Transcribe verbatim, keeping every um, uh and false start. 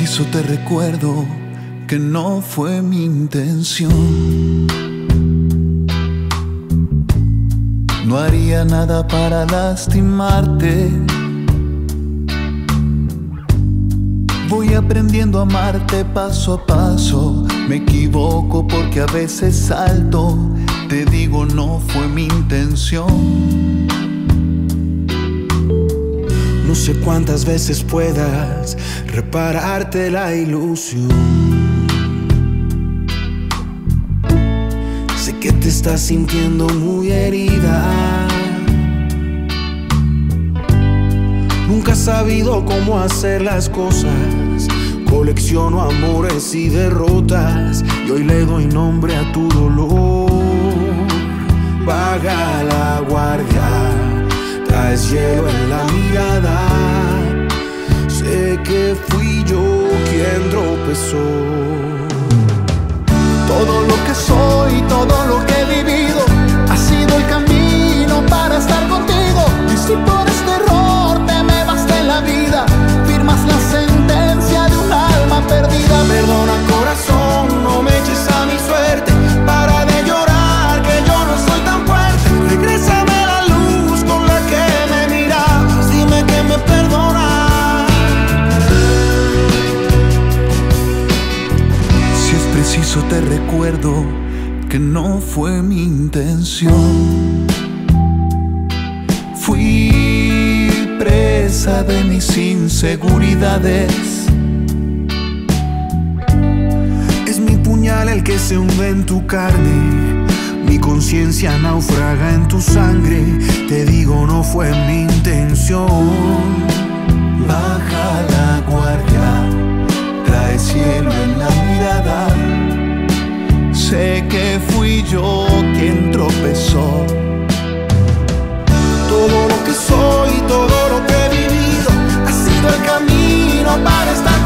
preciso te recuerdo que no fue mi intención. No haría nada para lastimarte. Voy aprendiendo a amarte paso a paso. Me equivoco porque a veces salto. Te digo, no fue mi intención. No sé cuántas veces puedas repararte la ilusión. Sé que te estás sintiendo muy herida. Nunca has sabido cómo hacer las cosas. Colecciono amores y derrotas y hoy le doy nombre a tu dolor. Baja la guardia, traes hielo en la mirada. Sé que fui yo quien tropezó. Todo lo que soy, todo lo que he vivido ha sido el camino para estar contigo. Y si por este error te me vas de la vida, firmas la sentencia de un alma perdida. Perdona corazón, no me eches a mi suerte. Para de llorar, que yo no soy tan fuerte. Regrésame la luz con la que me mirabas. Dime que me perdonas. Si es preciso te recuerdo que no fue mi intención. Fui presa de mis inseguridades. Es mi puñal el que se hunde en tu carne. Mi conciencia naufraga en tu sangre. Te digo, no fue mi intención. Baja la guardia, trae cielo en la mirada. Sé que fui yo quien tropezó. Todo lo que soy, todo lo que he vivido ha sido el camino para estar